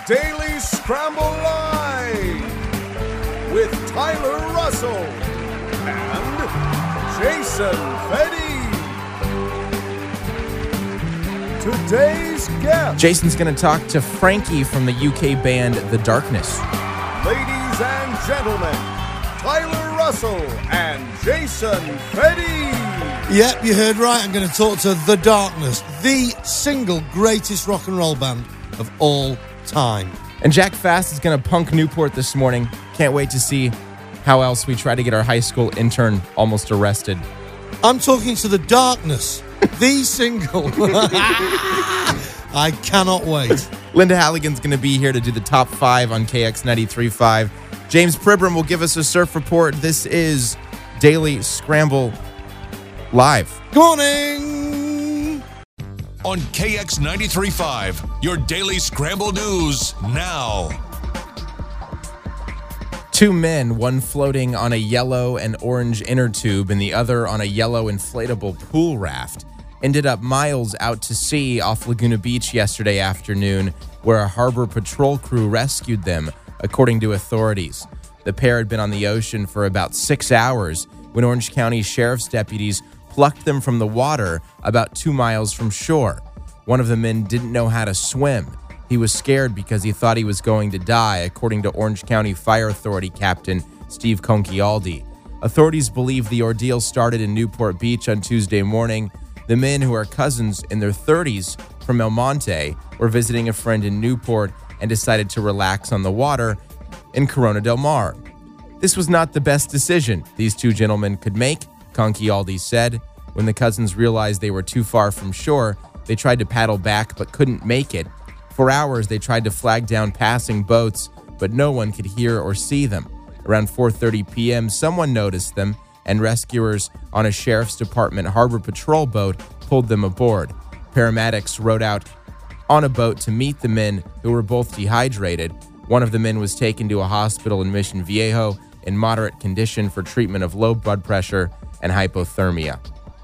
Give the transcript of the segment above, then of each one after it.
Daily Scramble Live with Tyler Russell and Jason Fedde. Today's guest. Jason's going to talk to Frankie from the UK band The Darkness. Ladies and gentlemen, Tyler Russell and Jason Fedde. Yep, you heard right. I'm going to talk to The Darkness, the single greatest rock and roll band of all time. And Jack Fast is going to punk Newport this morning. Can't wait to see how else we try to get our high school intern almost arrested. I'm talking to The Darkness, the single. I cannot wait. Linda Halligan's going to be here to do the top 5 on KX 93.5. James Pribram will give us a surf report. This is Daily Scramble Live. Good morning. On KX 93.5, your Daily Scramble News now. 2 men, one floating on a yellow and orange inner tube and the other on a yellow inflatable pool raft, ended up miles out to sea off Laguna Beach yesterday afternoon, where a harbor patrol crew rescued them, according to authorities. The pair had been on the ocean for about 6 hours when Orange County Sheriff's deputies plucked them from the water about 2 miles from shore. One of the men didn't know how to swim. He was scared because he thought he was going to die, according to Orange County Fire Authority Captain Steve Conchialdi. Authorities believe the ordeal started in Newport Beach on Tuesday morning. The men, who are cousins in their 30s from El Monte, were visiting a friend in Newport and decided to relax on the water in Corona del Mar. This was not the best decision these 2 gentlemen could make, Conchialdi said. When the cousins realized they were too far from shore, they tried to paddle back but couldn't make it. For hours, they tried to flag down passing boats, but no one could hear or see them. Around 4:30 p.m., someone noticed them, and rescuers on a Sheriff's Department Harbor Patrol boat pulled them aboard. Paramedics rowed out on a boat to meet the men, who were both dehydrated. One of the men was taken to a hospital in Mission Viejo in moderate condition for treatment of low blood pressure and hypothermia.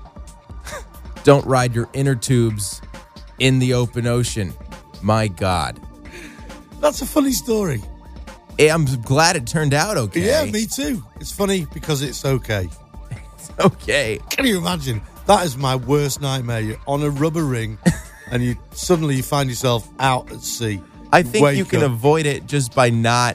Don't ride your inner tubes in the open ocean. My God. That's a funny story. I'm glad it turned out okay. Yeah, me too. It's funny because it's okay. It's okay. Can you imagine? That is my worst nightmare. You're on a rubber ring and you suddenly find yourself out at sea. I think you can avoid it just by not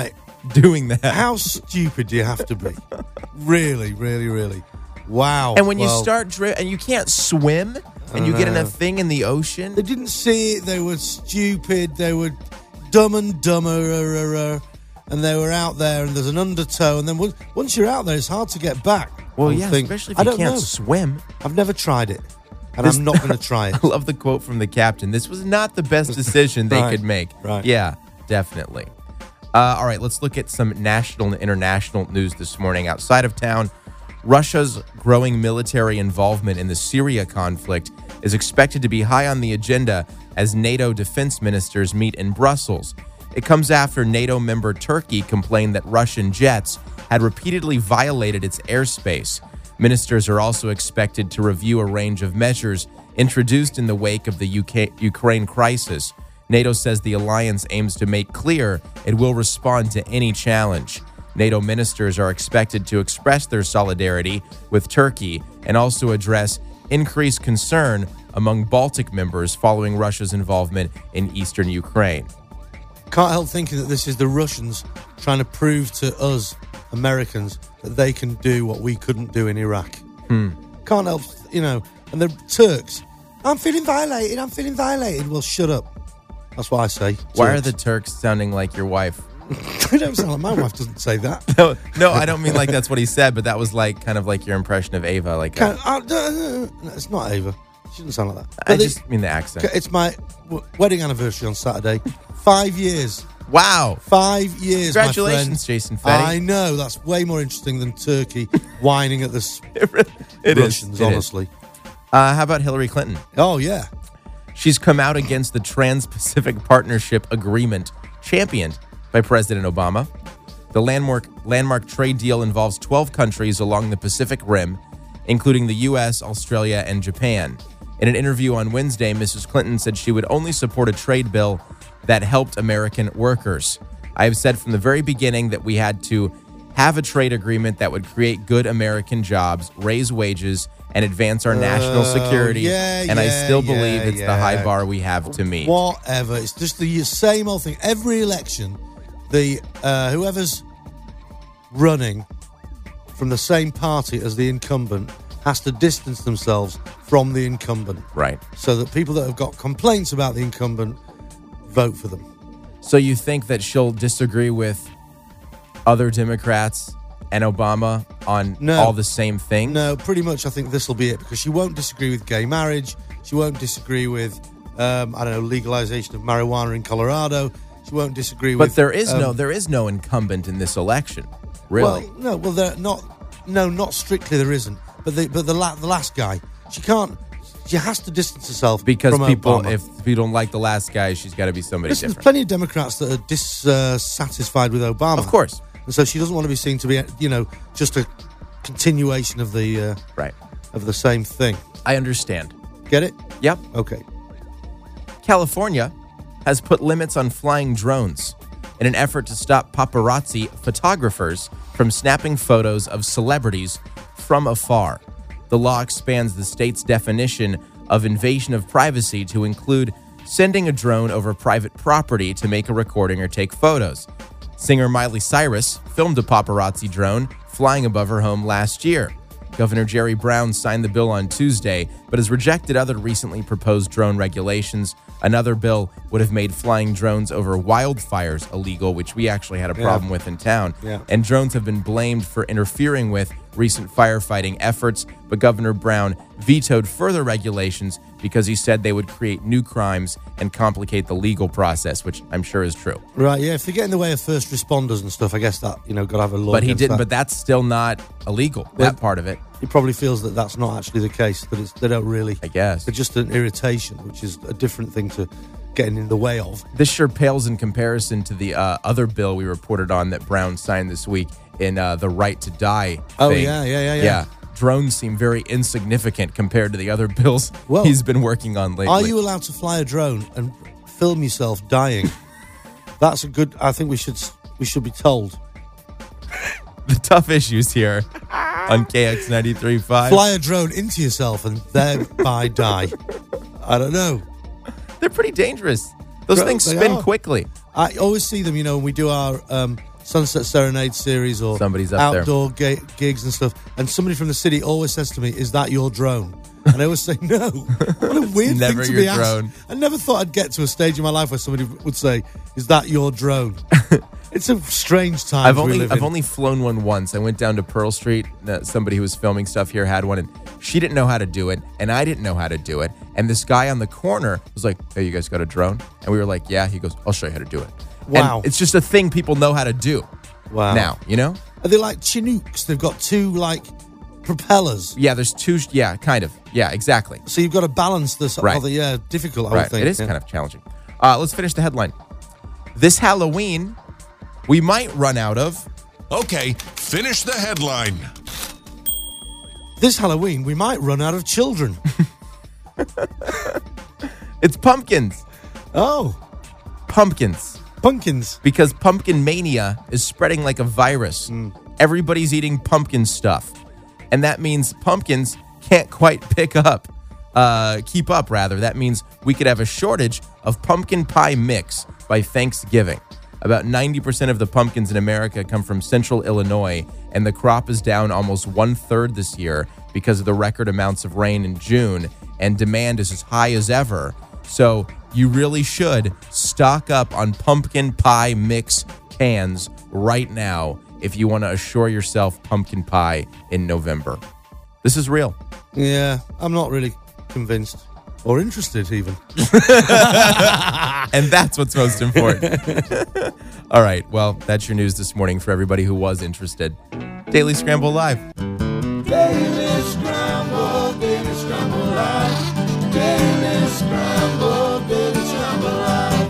doing that. How stupid do you have to be? Really, really, really. Wow. And when you start and you can't swim and you get in a thing in the ocean. They didn't see it. They were stupid. They were dumb and dumber. And they were out there and there's an undertow. And then once you're out there, it's hard to get back. Well, yeah, especially if you can't swim. I've never tried it. And I'm not going to try it. I love the quote from the captain. This was not the best decision they could make. Right. Yeah, definitely. All right, let's look at some national and international news this morning. Outside of town, Russia's growing military involvement in the Syria conflict is expected to be high on the agenda as NATO defense ministers meet in Brussels. It comes after NATO member Turkey complained that Russian jets had repeatedly violated its airspace. Ministers are also expected to review a range of measures introduced in the wake of the Ukraine crisis. NATO says the alliance aims to make clear it will respond to any challenge. NATO ministers are expected to express their solidarity with Turkey and also address increased concern among Baltic members following Russia's involvement in eastern Ukraine. Can't help thinking that this is the Russians trying to prove to us Americans that they can do what we couldn't do in Iraq. Can't help, and the Turks, I'm feeling violated. Well, shut up. That's what I say. Why are the Turks sounding like your wife? I don't sound like my wife doesn't say that. No, I don't mean like that's what he said, but that was like kind of like your impression of Ava. Like no, it's not Ava. She doesn't sound like that. I just mean the accent. It's my wedding anniversary on Saturday. 5 years. Wow. 5 years, Congratulations, my friend. Jason Fedde. I know. That's way more interesting than Turkey whining at the Russians, honestly. How about Hillary Clinton? Oh, yeah. She's come out against the Trans-Pacific Partnership Agreement championed by President Obama. The landmark trade deal involves 12 countries along the Pacific Rim, including the U.S., Australia, and Japan. In an interview on Wednesday, Mrs. Clinton said she would only support a trade bill that helped American workers. I have said from the very beginning that we had to have a trade agreement that would create good American jobs, raise wages, and advance our national security. I still believe it's the high bar we have to meet. Whatever. It's just the same old thing. Every election, the whoever's running from the same party as the incumbent has to distance themselves from the incumbent. Right. So that people that have got complaints about the incumbent vote for them. So you think that she'll disagree with other Democrats and Obama on all the same things? No, pretty much I think this will be it, because she won't disagree with gay marriage. She won't disagree with, legalization of marijuana in Colorado. She won't disagree with... But there is no incumbent in this election, really. Not strictly there isn't. But the last guy, she has to distance herself because from people, Obama. if you don't like the last guy, she's got to be somebody There's different. plenty of Democrats that are dissatisfied with Obama. Of course. And so she doesn't want to be seen to be, just a continuation of the of the same thing. I understand. Get it? Yep. Okay. California has put limits on flying drones in an effort to stop paparazzi photographers from snapping photos of celebrities from afar. The law expands the state's definition of invasion of privacy to include sending a drone over private property to make a recording or take photos. Singer Miley Cyrus filmed a paparazzi drone flying above her home last year. Governor Jerry Brown signed the bill on Tuesday, but has rejected other recently proposed drone regulations. Another bill would have made flying drones over wildfires illegal, which we actually had a problem with in town. Yeah. And drones have been blamed for interfering with recent firefighting efforts, but Governor Brown vetoed further regulations because he said they would create new crimes and complicate the legal process, which I'm sure is true. Right, yeah, if they get in the way of first responders and stuff, I guess that, got to have a law. But he against didn't, that. but that's still not illegal, that part of it. He probably feels that that's not actually the case, that they don't really... I guess. They're just an irritation, which is a different thing to getting in the way of. This sure pales in comparison to the other bill we reported on that Brown signed this week in the right to die thing. Oh, yeah. Drones seem very insignificant compared to the other bills he's been working on lately. Are you allowed to fly a drone and film yourself dying? That's a good... I think we should be told. The tough issues here on KX 93.5. Fly a drone into yourself and thereby die. I don't know. They're pretty dangerous. Those things spin quickly. I always see them, when we do our Sunset Serenade series or somebody's up outdoor gigs and stuff, and somebody from the city always says to me, "Is that your drone?" And I always say, "No." What a weird thing to be asked. I never thought I'd get to a stage in my life where somebody would say, "Is that your drone?" It's a strange time. I've only flown one once. I went down to Pearl Street. Somebody who was filming stuff here had one, and she didn't know how to do it, and I didn't know how to do it. And this guy on the corner was like, "Hey, you guys got a drone?" And we were like, "Yeah." He goes, "I'll show you how to do it." Wow. And it's just a thing people know how to do. Wow. Now, Are they like Chinooks? They've got two, propellers. Yeah, there's two. Yeah, kind of. Yeah, exactly. So you've got to balance this. Right. Difficult, I would think. It is kind of challenging. Let's finish the headline. This Halloween, we might run out of... Okay, finish the headline. This Halloween, we might run out of children. It's pumpkins. Oh. Pumpkins. Because pumpkin mania is spreading like a virus. Everybody's eating pumpkin stuff. And that means pumpkins can't quite keep up. That means we could have a shortage of pumpkin pie mix by Thanksgiving. About 90% of the pumpkins in America come from central Illinois, and the crop is down almost 1/3 this year because of the record amounts of rain in June, and demand is as high as ever. So you really should stock up on pumpkin pie mix cans right now if you want to assure yourself pumpkin pie in November. This is real. Yeah, I'm not really convinced or interested even. And that's what's most important. All right, well, that's your news this morning for everybody who was interested. Daily Scramble Live. Daily Scramble, Daily Scramble Live. Daily Scramble, Daily Scramble Live.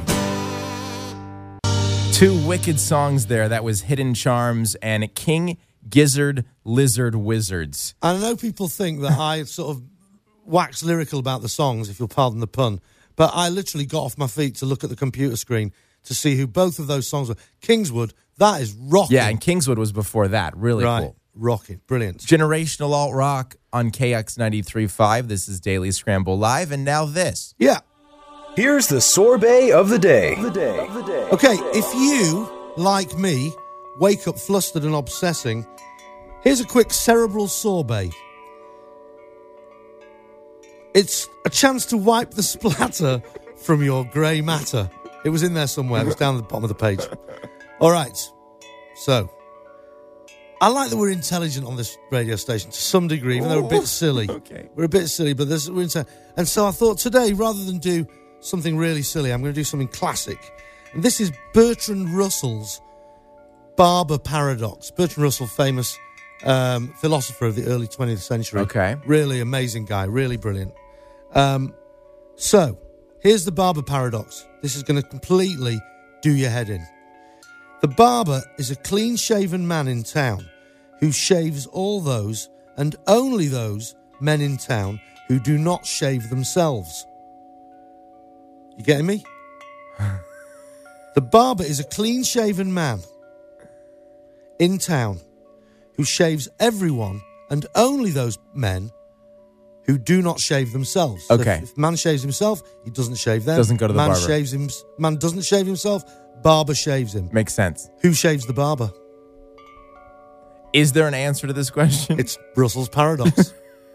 Two wicked songs there. That was Hidden Charms and King Gizzard Lizard Wizards. I know people think that I sort of wax lyrical about the songs, if you'll pardon the pun, But I literally got off my feet to look at the computer screen to see who both of those songs were. Kingswood, that is rocking. Yeah, and Kingswood was before that. Really cool. Rocking. Brilliant. Generational alt rock on KX 93.5. This is Daily Scramble Live, and now this. Yeah. Here's the sorbet of the day. Okay, if you, like me, wake up flustered and obsessing, here's a quick cerebral sorbet. It's a chance to wipe the splatter from your grey matter. It was in there somewhere. It was down at the bottom of the page. All right. So, I like that we're intelligent on this radio station to some degree, even though we're a bit silly. Okay. We're a bit silly, but we're intelligent. And so I thought today, rather than do something really silly, I'm going to do something classic. And this is Bertrand Russell's Barber Paradox. Bertrand Russell, famous philosopher of the early 20th century. Okay. Really amazing guy, really brilliant. So, here's the Barber Paradox. This is going to completely do your head in. The barber is a clean-shaven man in town who shaves all those and only those men in town who do not shave themselves. You getting me? The barber is a clean-shaven man in town who shaves everyone and only those men who do not shave themselves. So Okay. if man shaves himself, he doesn't shave them. Doesn't go to the barber. Man doesn't shave himself, barber shaves him. Makes sense. Who shaves the barber? Is there an answer to this question? It's Russell's paradox.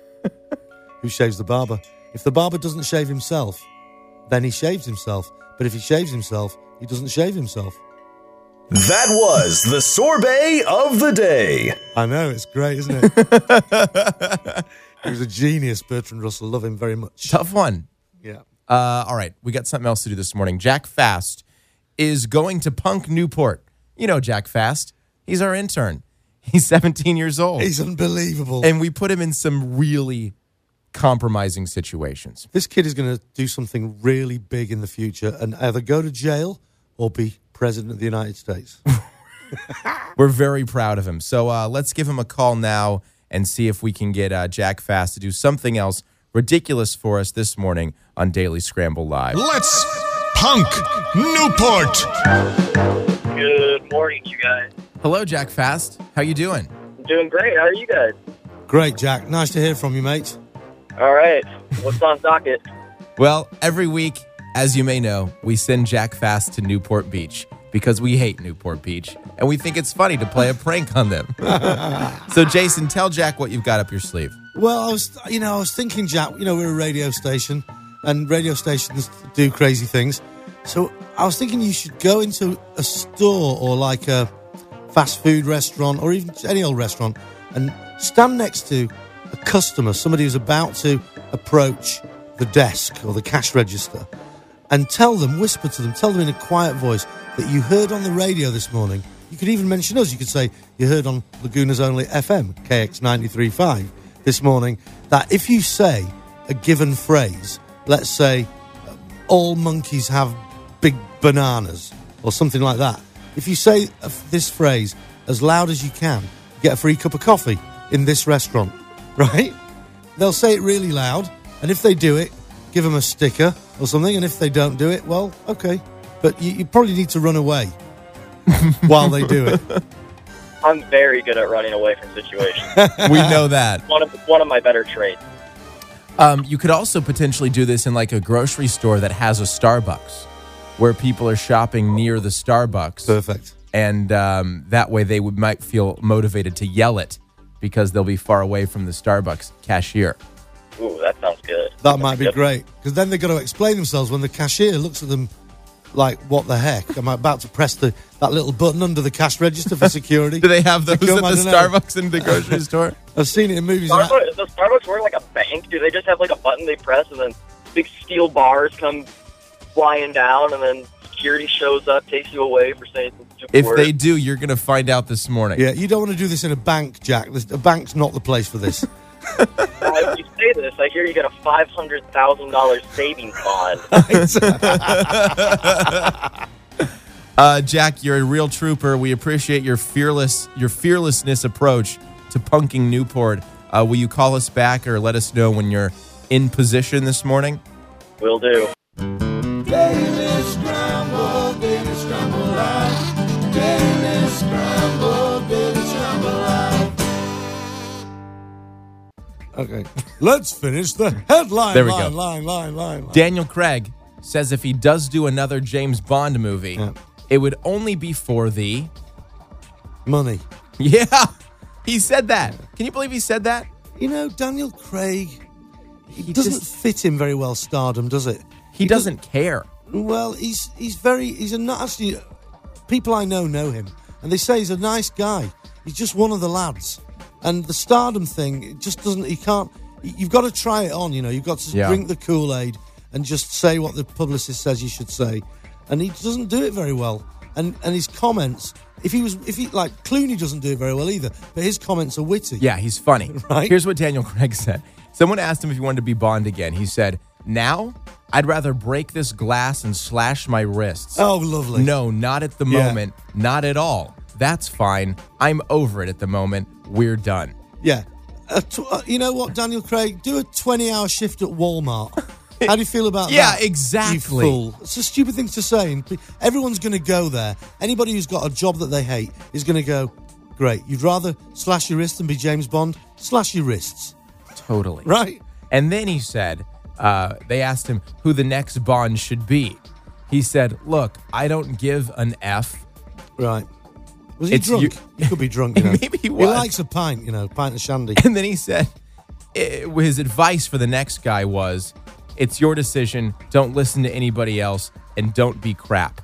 Who shaves the barber? If the barber doesn't shave himself, then he shaves himself. But if he shaves himself, he doesn't shave himself. That was the sorbet of the day. I know, it's great, isn't it? He was a genius, Bertrand Russell. Love him very much. Tough one. Yeah. All right, we got something else to do this morning. Jack Fast is going to Punk Newport. You know Jack Fast. He's our intern. He's 17 years old. He's unbelievable. And we put him in some really compromising situations. This kid is going to do something really big in the future and either go to jail or be president of the United States. We're very proud of him. So let's give him a call now and see if we can get Jack Fast to do something else ridiculous for us this morning on Daily Scramble Live. Let's Punk Newport. Good morning, you guys. Hello, Jack Fast. How you doing? I'm doing great. How are you guys? Great, Jack. Nice to hear from you, mate. All right. What's on docket? Well, every week, as you may know, we send Jack Fast to Newport Beach because we hate Newport Beach, and we think it's funny to play a prank on them. So, Jason, tell Jack what you've got up your sleeve. Well, I was thinking, Jack, we're a radio station, and radio stations do crazy things. So I was thinking you should go into a store or like a fast food restaurant or even any old restaurant and stand next to a customer, somebody who's about to approach the desk or the cash register, and whisper to them, tell them in a quiet voice that you heard on the radio this morning. You could even mention us. You could say you heard on Laguna's Only FM, KX 93.5, this morning, that if you say a given phrase, let's say, all monkeys have big bananas, or something like that. If you say this phrase as loud as you can, you get a free cup of coffee in this restaurant, right? They'll say it really loud, and if they do it, give them a sticker or something, and if they don't do it, well, okay. But you probably need to run away while they do it. I'm very good at running away from situations. We know that. One of my better traits. You could also potentially do this in like a grocery store that has a Starbucks, where people are shopping near the Starbucks. Perfect. And that way they might feel motivated to yell it because they'll be far away from the Starbucks cashier. Ooh, that sounds good. That might be great, because then they've got to explain themselves when the cashier looks at them like, what the heck? Am I about to press that little button under the cash register for security? Do they have those at the I don't know. Starbucks in the grocery store? I've seen it in movies. Does Starbucks work like a bank? Do they just have like a button they press and then big steel bars come flying down and then security shows up, takes you away for saying some stupid If words? they do, you're going to find out this morning. Yeah, you don't want to do this in a bank, Jack. A bank's not the place for this. If you say this, I hear you get a $500,000 savings bond. Jack, you're a real trooper. We appreciate your fearlessness approach to punking Newport. Will you call us back or let us know when you're in position this morning? Will do. Daily Scramble, Daily Scramble Live. Daily Scramble, Daily Scramble Live. Okay. Let's finish the headline. There we go. Line. Daniel Craig says if he does do another James Bond movie, Yeah. it would only be for the... Money. Yeah, he said that. Can you believe he said that? You know, Daniel Craig, he doesn't fit in very well stardom, does it? He doesn't care. Well, he's a not actually. People I know him, and they say he's a nice guy. He's just one of the lads, and the stardom thing, it just doesn't. He can't. You've got to try it on. You know, you've got to drink the Kool-Aid and just say what the publicist says you should say, and he doesn't do it very well. And his comments, if he like Clooney doesn't do it very well either, but his comments are witty. Yeah, he's funny. Right? Here's what Daniel Craig said. Someone asked him if he wanted to be Bond again. He said, "Now, I'd rather break this glass and slash my wrists." Oh, lovely. No, not at the moment. Not at all. That's fine. I'm over it at the moment. We're done. Yeah. You know what, Daniel Craig? Do a 20-hour shift at Walmart. How do you feel about Yeah, that? exactly. You fool. It's a stupid thing to say. And everyone's going to go there. Anybody who's got a job that they hate is going to go, great. You'd rather slash your wrist than be James Bond? Slash your wrists. Totally. Right. And then he said, they asked him who the next Bond should be. He said, look, I don't give an F. Right. Was he It's drunk? you- He could be drunk, you know. Maybe he He was. likes a pint, you know, pint of shandy. And then he said, his advice for the next guy was, it's your decision. Don't listen to anybody else and don't be crap.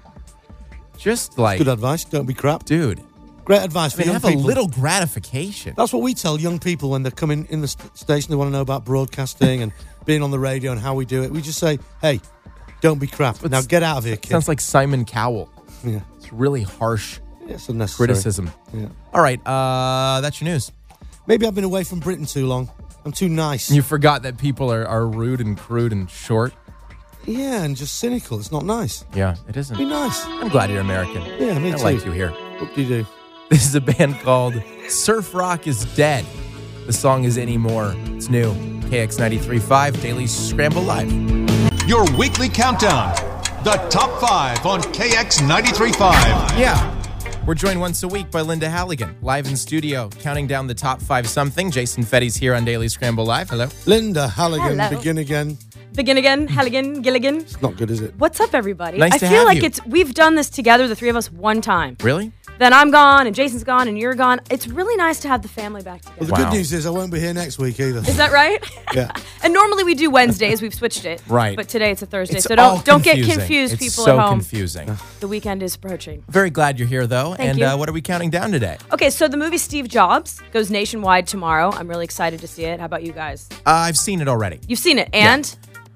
Just like, Good advice. Don't be crap. dude, Great advice for I mean, young have people. a little gratification. That's what we tell young people when they're coming in the station. They want to know about broadcasting and being on the radio and how we do it. We just say, hey, don't be crap. Now get out of here, kid. Sounds like Simon Cowell. Yeah. It's really harsh It's unnecessary. criticism. Yeah. All right, that's your news. Maybe I've been away from Britain too long. I'm too nice. You forgot that people are rude and crude and short. Yeah, and just cynical. It's not nice. Yeah, it isn't. Be nice. I'm glad you're American. Yeah, me I too. like you here. What do you do? This is a band called Surf Rock is Dead. The song is Anymore. It's new. KX 93.5 Daily Scramble Live. Your weekly countdown. The top 5 on KX 93.5. Yeah. We're joined once a week by Linda Halligan, live in studio, counting down the top 5 something. Jason Fetty's here on Daily Scramble Live. Hello. Linda Halligan, Hello. begin again. Begin again, Halligan, Gilligan. It's not good, is it? What's up, everybody? Nice I to feel have like you. we've done this together, the three of us, one time. Really? Then I'm gone, and Jason's gone, and you're gone. It's really nice to have the family back together. Well, the Wow. good news is I won't be here next week either. Is that right? Yeah. And normally we do Wednesdays. We've switched it. Right. But today it's a Thursday, It's so all don't get confusing. confused, It's people so at home. confusing. The weekend is approaching. Very glad you're here, though. Thank and you. What are we counting down today? Okay, so the movie Steve Jobs goes nationwide tomorrow. I'm really excited to see it. How about you guys? I've seen it already. You've seen it, and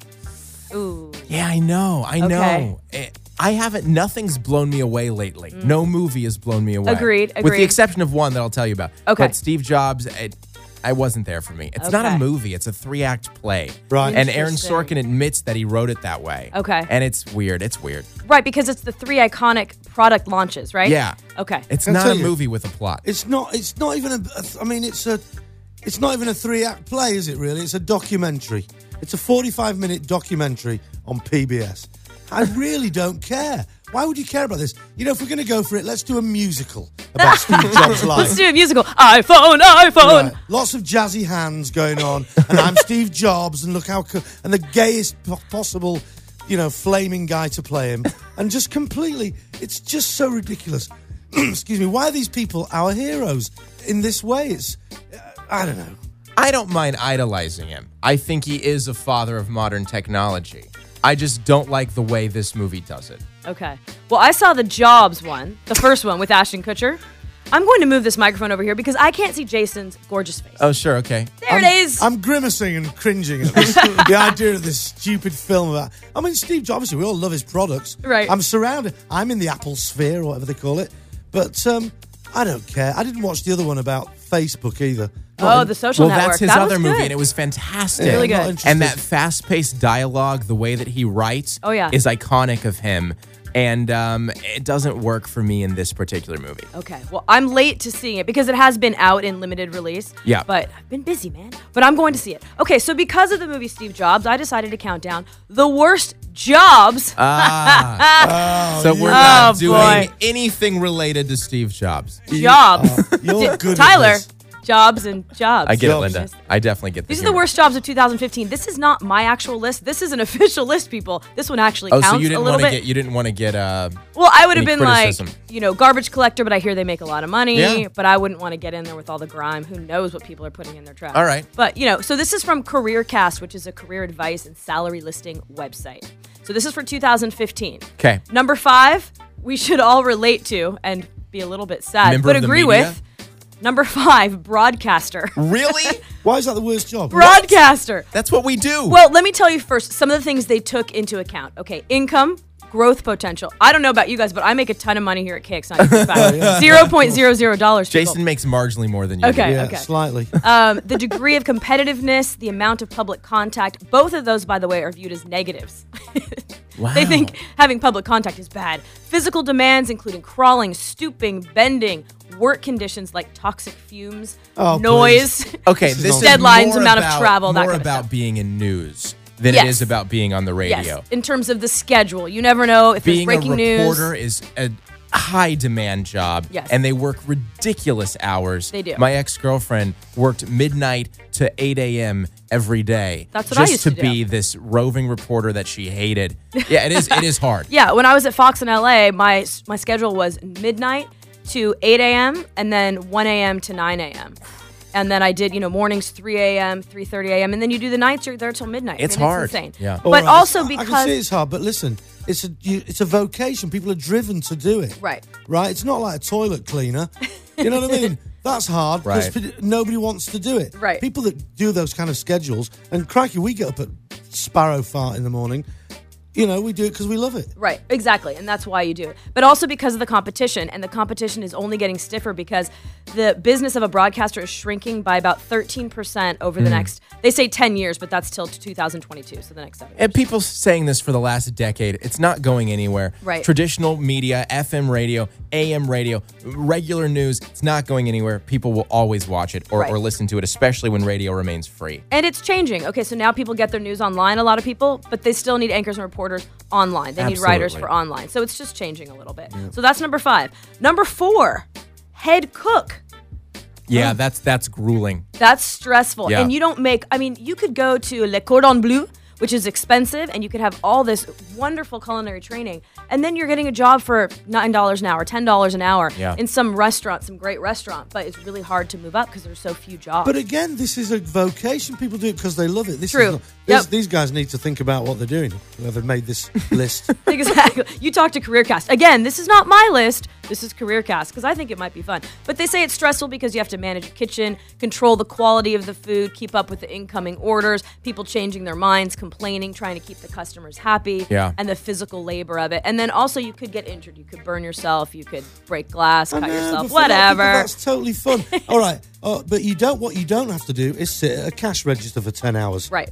ooh, Yeah, I know. Okay. know. I haven't. Nothing's blown me away lately. No movie has blown me away. Agreed, With the agreed. exception of one that I'll tell you about. Okay. But Steve Jobs, I wasn't there for me. It's not a Okay. movie. It's a 3-act play. Right. And Aaron Interesting. Sorkin admits that he wrote it that way. Okay. And it's weird. It's weird. right, because it's the three iconic product launches, right? Yeah. Okay. It's I'll not tell a you, movie with a plot. It's not even I mean, it's not even a 3-act play, is it really? It's a documentary. It's a 45-minute documentary on PBS. I really don't care. Why would you care about this? You know, if we're going to go for it, let's do a musical about Steve Jobs' life. Let's do a musical. iPhone. Right. Lots of jazzy hands going on, and I'm Steve Jobs, and look how and the gayest possible, flaming guy to play him, and just completely, it's just so ridiculous. Excuse me. Why are these people our heroes in this way? It's, I don't know. I don't mind idolizing him. I think he is a father of modern technology. I just don't like the way this movie does it. Okay. Well, I saw the Jobs one, the first one with Ashton Kutcher. I'm going to move this microphone over here because I can't see Jason's gorgeous face. Oh, sure, okay. There it is. I'm grimacing and cringing at this, the idea of this stupid film about. I mean, Steve Jobs. Obviously, we all love his products. Right. I'm surrounded. I'm in the Apple sphere or whatever they call it. But I don't care. I didn't watch the other one about Facebook either. Oh, the social Well, network. that's his That other was movie, good. and it was fantastic. Really I'm not good. interested. And that fast-paced dialogue, the way that he writes, Oh, yeah. is iconic of him. And it doesn't work for me in this particular movie. Okay, well, I'm late to seeing it because it has been out in limited release. Yeah. But I've been busy, man. But I'm going to see it. Okay, so because of the movie Steve Jobs, I decided to count down the worst jobs. So we're not doing boy. anything related to Steve Jobs. Jobs. You're good Tyler, at this. jobs and jobs. I get it, Jobs. Linda. I definitely get this. These are the worst jobs of 2015. This is not my actual list. This is an official list, people. This one actually Oh, counts so you a didn't little want to bit. get you didn't want to get Well, I would have any been criticism. like, garbage collector, but I hear they make a lot of money. Yeah. But I wouldn't want to get in there with all the grime. Who knows what people are putting in their trash. All right. But, so this is from CareerCast, which is a career advice and salary listing website. So this is for 2015. Okay. Number 5, we should all relate to and be a little bit sad, Member but of the agree media? with. Number 5, broadcaster. Really? Why is that the worst job? Broadcaster. That's what we do. Well, let me tell you first some of the things they took into account. Okay, income, growth potential. I don't know about you guys, but I make a ton of money here at KX95. $0.00. Jason makes marginally more than you. Okay. do. Yeah, slightly. The degree of competitiveness, the amount of public contact, both of those, by the way, are viewed as negatives. Wow. They think having public contact is bad. Physical demands, including crawling, stooping, bending, work conditions like toxic fumes, Oh, noise. Okay, This this is is deadlines, more amount of about- travel, that more kind of about stuff. being in news than it Yes. is about being on the radio. Yes, in terms of the schedule. You never know if Being there's breaking a news. reporter is a high demand job. Yes. And they work ridiculous hours. They do. My ex-girlfriend worked midnight to 8 a.m. every day. That's what I just used to do. be this roving reporter that she hated. Yeah, it is hard. Yeah, when I was at Fox in LA, my schedule was midnight to 8 a.m. and then 1 a.m. to 9 a.m. And then I did, mornings 3 a.m., 3:30 a.m. And then you do the nights, you're there till midnight. It's I mean, hard. It's insane. Yeah. All But right, also I can because... see it's hard, but listen, it's a vocation. People are driven to do it. Right. Right? It's not like a toilet cleaner. You know what I mean? That's hard because Right. nobody wants to do it. Right. People that do those kind of schedules, and crikey, we get up at sparrow fart in the morning. We do it because we love it. Right, exactly. And that's why you do it. But also because of the competition. And the competition is only getting stiffer because the business of a broadcaster is shrinking by about 13% over the next, they say 10 years, but that's till 2022, so the next 7 years. And people saying this for the last decade, it's not going anywhere. Right. Traditional media, FM radio, AM radio, regular news, it's not going anywhere. People will always watch it or, Right. or listen to it, especially when radio remains free. And it's changing. Okay, so now people get their news online, a lot of people, but they still need anchors and reporters online. They need writers Absolutely. for online. So it's just changing a little bit. So that's number 5. Number 4, head cook. Yeah, that's grueling. That's stressful. Yeah. And you don't make, you could go to Le Cordon Bleu, which is expensive, and you could have all this wonderful culinary training, and then you're getting a job for $9 an hour, $10 an hour Yeah. in some restaurant, some great restaurant, but it's really hard to move up because there's so few jobs. But again, this is a vocation. People do it because they love it. This True. Is not, Yep. These guys need to think about what they're doing. Whoever made this list. Exactly. You talk to CareerCast. Again, this is not my list. This is CareerCast because I think it might be fun. But they say it's stressful because you have to manage a kitchen, control the quality of the food, keep up with the incoming orders, people changing their minds, complaining, trying to keep the customers happy, Yeah. and the physical labor of it. And then also you could get injured. You could burn yourself. You could break glass, I cut know, yourself, but for a lot of people, whatever. that's totally fun. All right. But what you don't have to do is sit at a cash register for 10 hours. Right.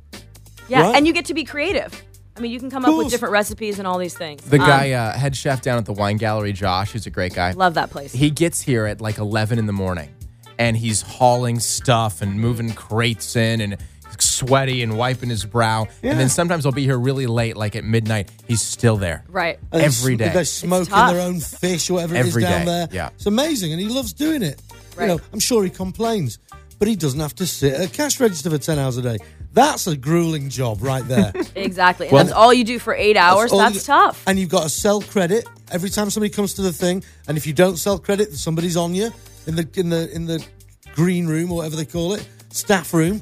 Yeah, Right? and you get to be creative. You can come up with Course. different recipes and all these things. The guy, head chef down at the wine gallery, Josh, who's a great guy. Love that place. He gets here at like 11 in the morning and he's hauling stuff and moving crates in and sweaty and wiping his brow. Yeah. And then sometimes I'll be here really late, like at midnight. He's still there. Right. And Every day. They're smoking tough. their own fish or whatever Every it is down day, there. yeah. It's amazing, and he loves doing it. Right. I'm sure he complains, but he doesn't have to sit at a cash register for 10 hours a day. That's a grueling job right there. Exactly. And Well- that's all you do for 8 hours. all you That's do. tough. And you've got to sell credit every time somebody comes to the thing. And if you don't sell credit, somebody's on you in the green room or whatever they call it, staff room.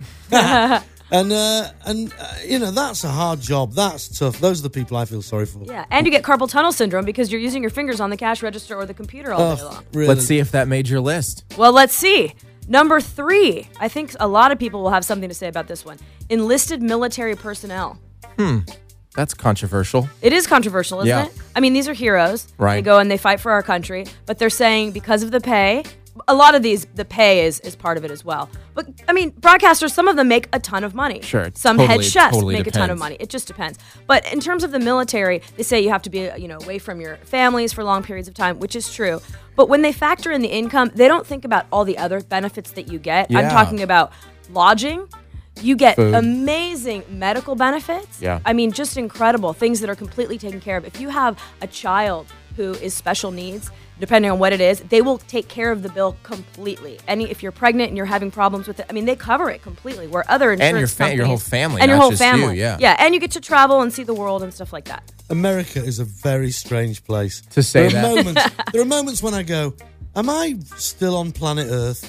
And that's a hard job. That's tough. Those are the people I feel sorry for. Yeah, and you get carpal tunnel syndrome because you're using your fingers on the cash register or the computer all day long. Really. Let's see if that made your list. Well, let's see. Number 3. I think a lot of people will have something to say about this one. Enlisted military personnel. That's controversial. It is controversial, isn't Yeah. it? These are heroes. Right. They go and they fight for our country, but they're saying because of the pay a lot of these, the pay is part of it as well. But I mean, broadcasters, some of them make a ton of money. Sure, Some head chefs totally make a ton of depends. money. It just depends. But in terms of the military, they say you have to be, away from your families for long periods of time, which is true. But when they factor in the income, they don't think about all the other benefits that you get. I'm Yeah. talking about lodging. You get Food. amazing medical benefits. Yeah. I mean, just incredible things that are completely taken care of. If you have a child who is special needs, depending on what it is, they will take care of the bill completely. If you're pregnant and you're having problems with it, I mean, they cover it completely. Where other insurance your whole companies- family, and your not whole just you, family, yeah. and you get to travel and see the world and stuff like that. America is a very strange place. To say there are that. moments, there are moments when I go, am I still on planet Earth?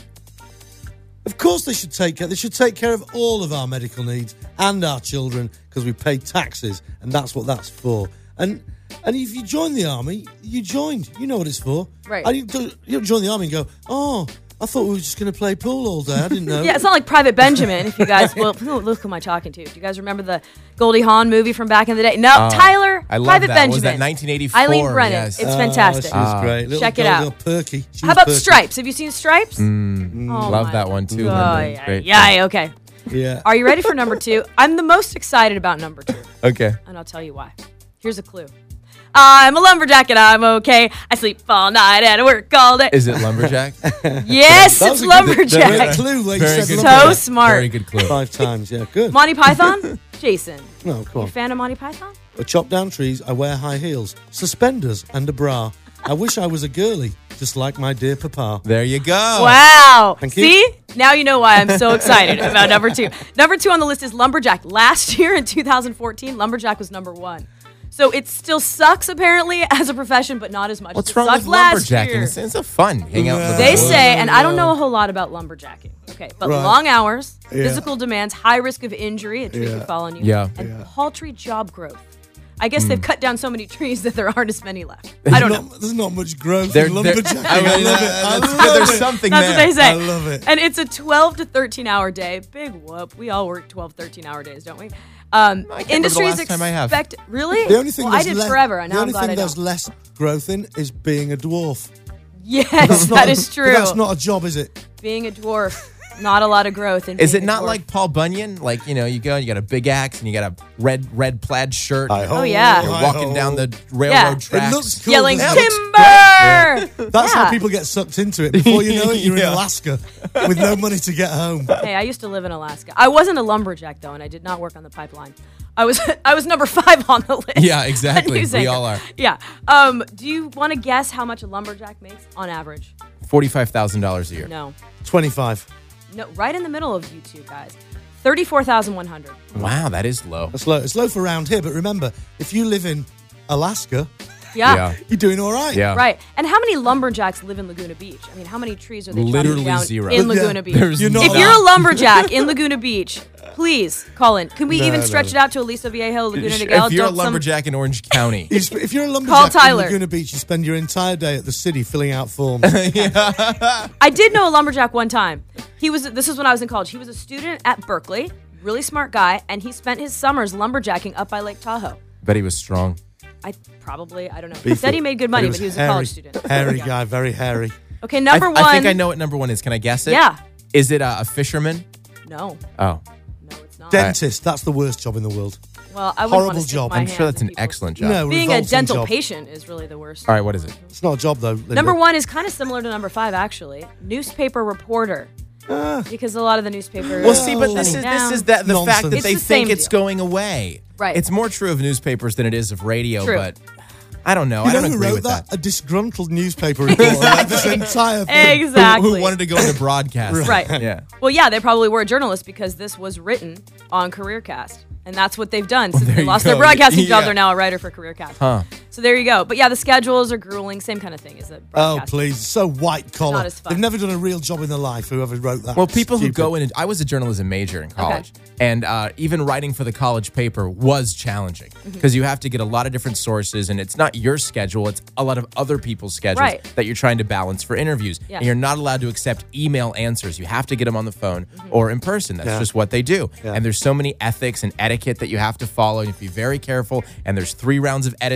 Of course they should take care. They should take care of all of our medical needs and our children because we pay taxes, and that's what that's for. And if you join the army, you joined. You know what it's for. Right. And you don't join the army and go, oh, I thought we were just going to play pool all day. I didn't know. Yeah, it's not like Private Benjamin. If you guys, well, look who am I talking to? Do you guys remember the Goldie Hawn movie from back in the day? No, Tyler. I love Private that. Benjamin. Was that 1984? Eileen Brennan. Yes. It's fantastic. She was great. Little Check it girl, out. girl, Perky. She How was about perky. Stripes? Have you seen Stripes? Oh, Love my that one too. God. Linda. It's great. Yeah. Okay. Yeah. Are you ready for number 2? I'm the most excited about number 2, Okay. and I'll tell you why. Here's a clue. I'm a lumberjack and I'm okay. I sleep all night and I work all day. Is it lumberjack? Yes, That it's was a good- lumberjack. Great clue where you Very said good. So lumberjack smart. Very good clue. 5 times. Yeah, good. Monty Python? Jason. No, come You a on. fan of Monty Python? I chop down trees, I wear high heels, suspenders and a bra. I wish I was a girly, just like my dear papa. There you go. Wow. Thank you. See? Now you know why I'm so excited about number 2. Number 2 on the list is lumberjack. Last year in 2014, lumberjack was number 1. So it still sucks apparently as a profession, but not as much. What's as it wrong sucked with last lumberjacking? year. It's a fun hang out. in the They woods. say, and I don't know a whole lot about lumberjacking, okay, but Right. long hours, Yeah. physical demands, high risk of injury, a tree Yeah. could fall on you, Yeah. and paltry job growth. I guess they've cut down so many trees that there aren't as many left. I don't know. There's not much growth They're- in they're- lumberjacking. I mean, I love it. that's I good. love There's it. something That's there. what they say. I love it. And it's a 12 to 13 hour day. Big whoop. We all work 12, 13 hour days, don't we? remember the Industries last time I have. expect. Really? The only thing well, I there's did le- forever, and the now I'm only glad thing I there's don't. less growth in is being a dwarf. Yes, Not- that is true. But that's not a job, is it? Being a dwarf, not a lot of growth. In Is being it a not dwarf. like Paul Bunyan? Like, you go, you got a big axe and you got a red plaid shirt. Oh, yeah. You're Hi-ho. walking down the railroad Yeah. tracks. It looks cool. yelling doesn't it? timber? That's Yeah. how people get sucked into it. Before you know it, you're in Yeah. Alaska with no money to get home. Hey, I used to live in Alaska. I wasn't a lumberjack though, and I did not work on the pipeline. I was number 5 on the list. Yeah, exactly. News We anchor. all are. Yeah. Do you want to guess how much a lumberjack makes on average? $45,000 a year. No. 25. No, right in the middle of you two guys. 34,100. Wow, that is low. That's low. It's low for around here, but remember, if you live in Alaska, Yeah. you're doing all right. Yeah. Right. And how many lumberjacks live in Laguna Beach? I mean, how many trees are they chopping Literally down zero. in Yeah, Laguna Beach? there's You're not If allowed- you're a lumberjack in Laguna Beach, please call in. Can we No, even no, stretch no. it out to Aliso Viejo, Laguna de Gal? If you're a Don't some- lumberjack in Orange County, If you're a lumberjack in Tyler. Laguna Beach, you spend your entire day at the city filling out forms. I did know a lumberjack one time. This is when I was in college. He was a student at Berkeley, really smart guy, and he spent his summers lumberjacking up by Lake Tahoe. bet he was strong. I don't know. He said he made good money, but he was a college student. Hairy Yeah. guy, very hairy. Okay, number one. I think I know what number 1 is. Can I guess it? Yeah. Is it a fisherman? No, Oh, no, it's not. Dentist, that's the worst job in the world. Well, I wouldn't Horrible want to stick job. my I'm I'm hands sure that's in an people's- excellent job. No, Being a revolting dental job. patient is really the worst. All right, what is it? It's not a job, though. Linda. Number 1 is kind of similar to number 5, actually. Newspaper reporter. Because a lot of the newspapers. Well, see, but this shutting is down. the fact that Nonsense. they It's the think same it's deal. going away. Right. It's more true of newspapers than it is of radio. True. But I don't know. You I know don't who agree wrote with that? that. A disgruntled newspaper reporter. Like this entire thing. Exactly. Who wanted to go into broadcasting? Right. Yeah. Well, yeah, they probably were journalists because this was written on CareerCast. And that's what they've done since there they you lost their go. broadcasting job. Yeah. They're now a writer for CareerCast. Huh. So there you go. But yeah, the schedules are grueling. Same kind of thing as the Oh, broadcast. please. So white collar. Not as fun. They've never done a real job in their life, whoever wrote that. Well, people who Stupid. go in, I was a journalism major in college, and even writing for the college paper was challenging because you have to get a lot of different sources, and it's not your schedule; it's a lot of other people's schedules Right. that you're trying to balance for interviews. Yeah. And you're not allowed to accept email answers; you have to get them on the phone or in person. That's Yeah. just what they do. Yeah. And there's so many ethics and etiquette that you have to follow. You have to be very careful. And there's 3 rounds of edits for your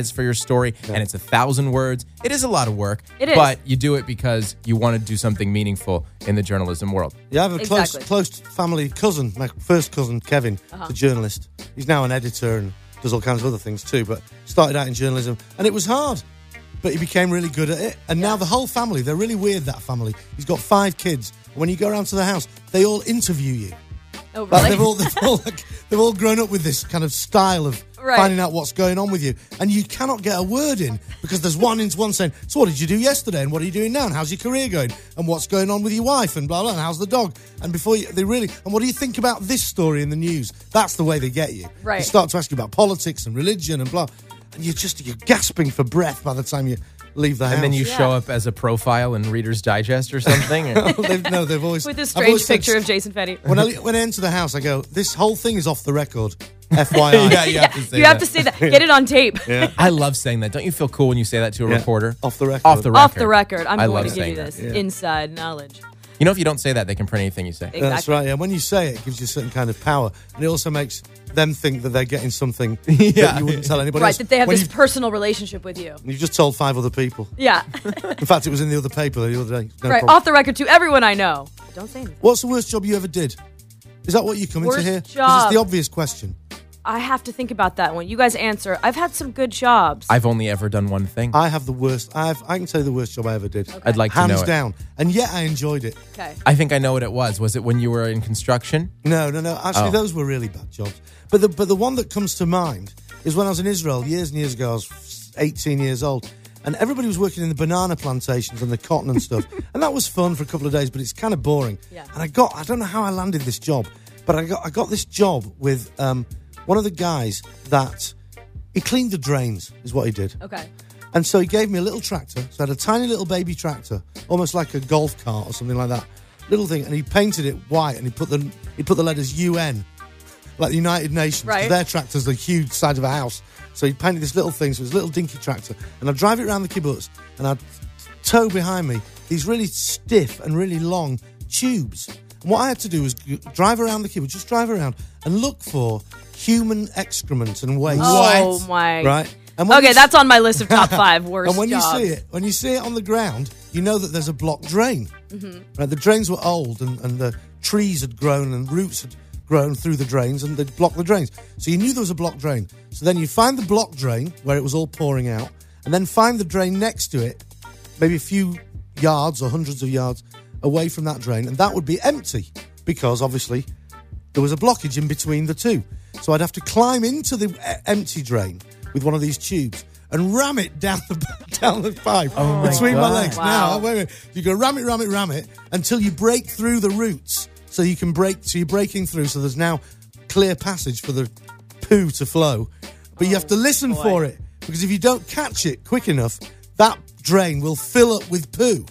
story, and it's 1,000 words. It is a lot of work. It is. But you do it because you want to do something meaningful in the journalism world. Yeah, I have a Exactly. close family cousin, my first cousin, Kevin, a journalist. He's now an editor and does all kinds of other things too, but started out in journalism, and it was hard. But he became really good at it. And now the whole family, they're really weird, that family. He's got 5 kids. When you go around to the house, they all interview you. Oh, Like really? they've all grown up with this kind of style of Right. finding out what's going on with you. And you cannot get a word in because there's one saying, so what did you do yesterday? And what are you doing now? And how's your career going? And what's going on with your wife? And blah, blah, and how's the dog? And and what do you think about this story in the news? That's the way they get you. Right. They start to ask you about politics and religion and blah. And you're gasping for breath by the time you leave the house. And then you show up as a profile in Reader's Digest or something. they've always... With a I've strange always said- picture of Jason Fetty. When I enter the house, I go, this whole thing is off the record. FYI. Yeah, you have to say You have to say that. Get it on tape. I love saying that. Don't you feel cool when you say that to a Yeah. reporter? Off the record. Off the record. Off the record. I'm I going love to give saying you that. this Yeah. inside knowledge. You know, if you don't say that, they can print anything you say. Exactly. That's right, yeah. When you say it, it gives you a certain kind of power. And it also makes them think that they're getting something Yeah. that you wouldn't tell anybody Right, else. that they have When this personal relationship with you. you've just told 5 other people. Yeah. In fact, it was in the other paper the other day. No Right, problem. off the record to everyone I know. Don't say anything. What's the worst job you ever did? Is that what you come into Worst here? 'Cause job. it's the obvious question. I have to think about that one. You guys answer. I've had some good jobs. I've only ever done one thing. I have the worst. I can tell you the worst job I ever did. I'd like to know Hands it. down. And yet I enjoyed it. Okay. I think I know what it was. Was it when you were in construction? No. Actually, Oh. those were really bad jobs. But the one that comes to mind is when I was in Israel years and years ago. I was 18 years old, and everybody was working in the banana plantations and the cotton and stuff, and that was fun for a couple of days. But it's kind of boring. Yeah. And I don't know how I landed this job, but I got this job with one of the guys that he cleaned the drains, is what he did. Okay. And so he gave me a little tractor. So I had a tiny little baby tractor, almost like a golf cart or something like that. Little thing, and he painted it white, and he put the letters UN, like the United Nations. 'cause Right. Their tractor's the huge side of a house. So he painted this little thing, so it was a little dinky tractor. And I'd drive it around the kibbutz, and I'd tow behind me these really stiff and really long tubes. And what I had to do was drive around the kibbutz, just drive around, and look for human excrement and waste. Oh, my. Right? And when Okay, you- that's on my list of top 5 worst and when jobs. you see it on the ground, you know that there's a blocked drain. Mm-hmm. Right, the drains were old, and the trees had grown and roots had grown through the drains, and they'd blocked the drains. So you knew there was a blocked drain. So then you find the blocked drain where it was all pouring out, and then find the drain next to it, maybe a few yards or hundreds of yards away from that drain, and that would be empty because obviously there was a blockage in between the two. So I'd have to climb into the empty drain with one of these tubes and ram it down the pipe between my legs. Wow. Now, wait a minute. You go ram it until you break through the roots. So you're breaking through. So there's now clear passage for the poo to flow. But you have to listen for it, because if you don't catch it quick enough, that drain will fill up with poo.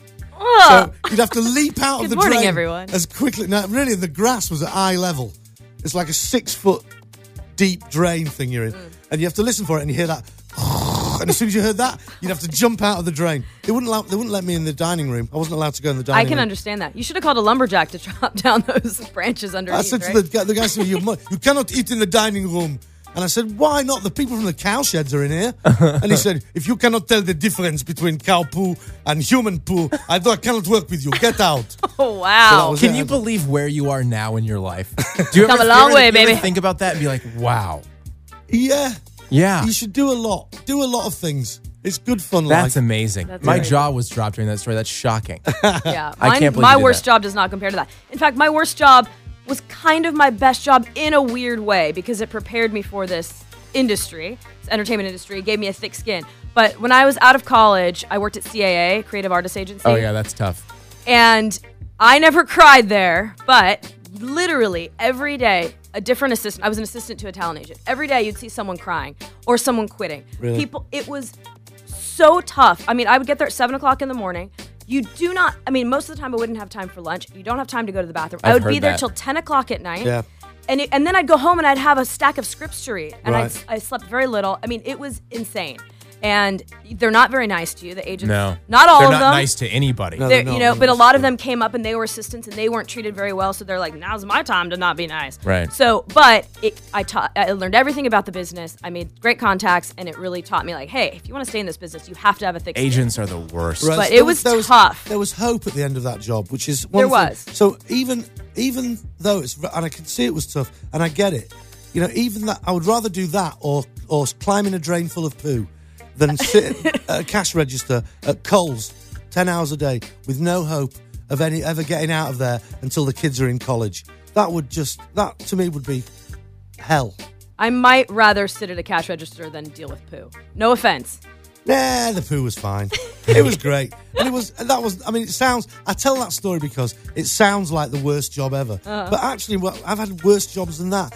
So you'd have to leap out of Good the morning, drain everyone. as quickly. Now, really, the grass was at eye level. It's like a 6-foot deep drain thing you're in, and you have to listen for it, and you hear that. And as soon as you heard that, you'd have to jump out of the drain. They wouldn't let me in the dining room. I wasn't allowed to go in the dining I room. can understand that. You should have called a lumberjack to chop down those branches I underneath. said right? to the guy, said, you cannot eat in the dining room. And I said, why not? The people from the cow sheds are in here. And he said, if you cannot tell the difference between cow poo and human poo, I cannot work with you. Get out. Oh, wow. was Can it. you believe where you are now in your life? Do you Come ever, a long you ever- way, you ever baby. think about that and be like, wow. Yeah. Yeah. You should do a lot. Do a lot of things. It's good fun. That's life. amazing. That's My amazing. jaw was dropped during that story. That's shocking. Yeah, I can't believe my you did worst that. job does not compare to that. In fact, my worst job was kind of my best job in a weird way because it prepared me for this industry, this entertainment industry. It gave me a thick skin. But when I was out of college, I worked at CAA, Creative Artists Agency. Oh, yeah, that's tough. And I never cried there, but literally every day, a different assistant. I was an assistant to a talent agent. Every day you'd see someone crying or someone quitting. Really? People, it was so tough. I mean, I would get there at 7 o'clock in the morning. You do not, I mean, most of the time I wouldn't have time for lunch. You don't have time to go to the bathroom. I I've would be heard there that. till 10 o'clock at night. Yeah. And then I'd go home and I'd have a stack of scripts to read. And Right. I slept very little. I mean, it was insane. and they're not very nice to you. The agents, No. not all They're of not them. nice to anybody. No. They're- They're you not. know, but a lot of them came up and they were assistants and they weren't treated very well. So they're like, now's my time to not be nice. Right. So, but I learned everything about the business. I made great contacts, and it really taught me, like, hey, if you want to stay in this business, you have to have a thick skin. Agents are the worst. Right, But so it was tough. There was hope at the end of that job, which is There one thing. was. So even though it's, and I could see it was tough, and I get it. You know, even that, I would rather do that or climb in a drain full of poo than sit at a cash register at Coles 10 hours a day with no hope of ever getting out of there until the kids are in college. That to me would be hell. I might rather sit at a cash register than deal with poo. No offense. Nah, the poo was fine. It was great. And it sounds, I tell that story because it sounds like the worst job ever. But actually, I've had worse jobs than that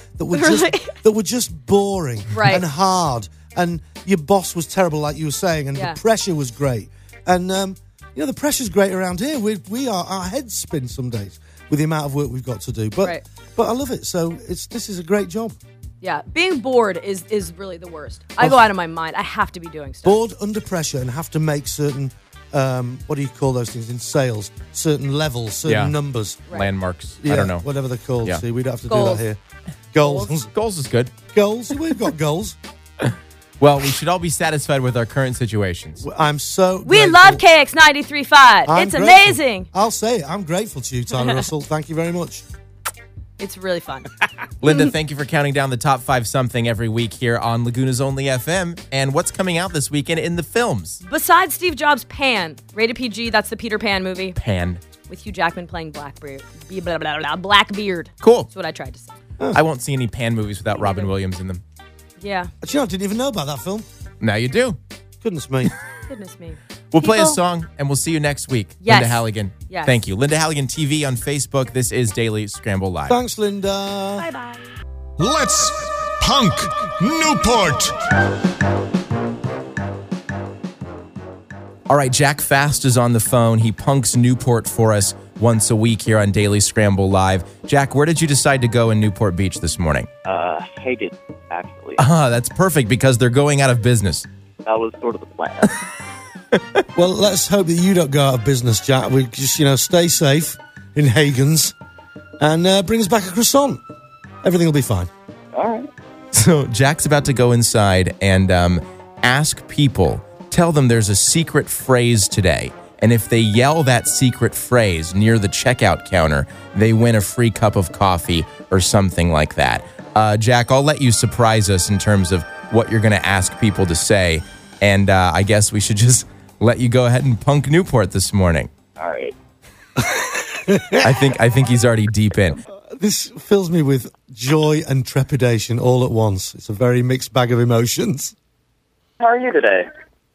were just boring Right. and hard. And your boss was terrible, like you were saying, and Yeah. the pressure was great. And, the pressure's great around here. Our heads spin some days with the amount of work we've got to do. But, Right. but I love it. So this is a great job. Yeah, being bored is really the worst. I go out of my mind. I have to be doing stuff. Bored, under pressure, and have to make certain, what do you call those things in sales? Certain levels, certain Yeah. numbers. Right. Landmarks. I Yeah, don't know. Whatever they're called. Yeah. See, we don't have to Goals. do that here. Goals. Goals is good. Goals. We've got goals. Well, we should all be satisfied with our current situations. I'm so We grateful. love KX93.5. I'm It's grateful. amazing. I'll say it. I'm grateful to you, Tyler Russell. Thank you very much. It's really fun. Linda, thank you for counting down the top 5 something every week here on Laguna's Only FM. And what's coming out this weekend in the films? Besides Steve Jobs' Pan, rated PG, that's the Peter Pan movie Pan. with Hugh Jackman playing Blackbeard. Blackbeard. Cool. That's what I tried to say. I won't see any Pan movies without Robin Williams in them. Yeah. Actually, I didn't even know about that film. Now you do. Goodness me. Goodness me. We'll play a People- song and we'll see you next week. Yes. Linda Halligan. Yes. Thank you. Linda Halligan TV on Facebook. This is Daily Scramble Live. Thanks, Linda. Bye-bye. Let's punk Newport. All right, Jack Fast is on the phone. He punks Newport for us once a week here on Daily Scramble Live. Jack, where did you decide to go in Newport Beach this morning? Hated, actually. That's perfect because they're going out of business. That was sort of the plan. Well, let's hope that you don't go out of business, Jack. We just, stay safe in Hagen's and bring us back a croissant. Everything will be fine. All right. So Jack's about to go inside and ask people, tell them there's a secret phrase today. And if they yell that secret phrase near the checkout counter, they win a free cup of coffee or something like that. Jack, I'll let you surprise us in terms of what you're going to ask people to say. And I guess we should just let you go ahead and punk Newport this morning. All right. I think he's already deep in. This fills me with joy and trepidation all at once. It's a very mixed bag of emotions. How are you today?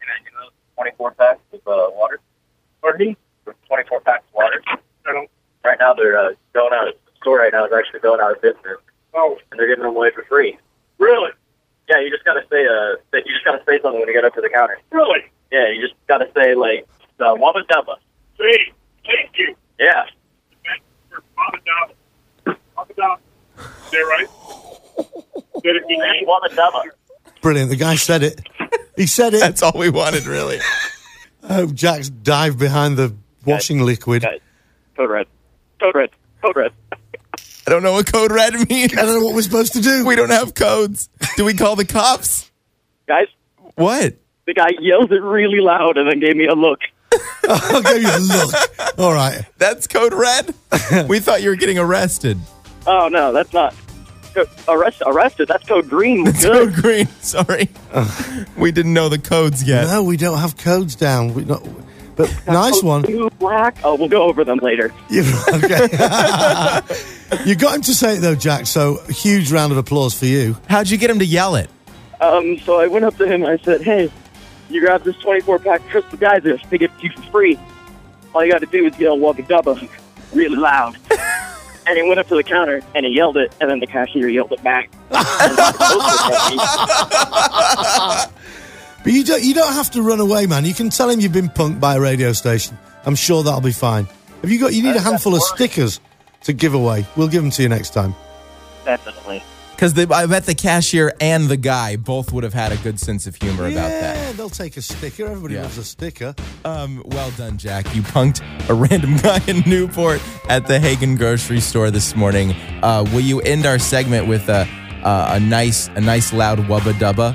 24 packs of water. 24 packs of water. Right now they're going out. The store right now is actually going out of business. Oh. And they're giving them away for free. Really? Yeah, you just gotta say something when you get up to the counter. Really? Yeah, you just gotta say like Wabba Dabba. Hey, thank you. Yeah. Wabba Dabba. Wabba Dabba. Is that right? Did it mean Hey, Wabba Dabba. Brilliant. The guy said it. He said it. That's all we wanted, really. I hope Jack's dived behind the washing liquid. Guys, Code Red. Code Red. Code Red. I don't know what code red means. I don't know what we're supposed to do. We don't have codes. Do we call the cops? Guys, What? the guy yelled it really loud and then gave me a look. I'll give you a look. All right. That's code red? We thought you were getting arrested. Oh no, that's not. Arrested. That's code green. It's Good. code green. Sorry. We didn't know the codes yet. No, we don't have codes down. But nice one. Blue, black. Oh, we'll go over them later. Okay. You got him to say it though, Jack. So a huge round of applause for you. How'd you get him to yell it? So I went up to him and I said, "Hey, you grab this 24-pack Crystal Geysers. They give it to you for free. All you got to do is yell Wabba Dabba really loud." And he went up to the counter and he yelled it, and then the cashier yelled it back. But you don't have to run away, man. You can tell him you've been punked by a radio station. I'm sure that'll be fine. Have you got? You need a handful of stickers to give away. We'll give them to you next time. Definitely. Because I bet the cashier and the guy both would have had a good sense of humor about that. Yeah, they'll take a sticker. Everybody Yeah. loves a sticker. Well done, Jack. You punked a random guy in Newport at the Hagen grocery store this morning. Will you end our segment with a nice loud wubba dubba?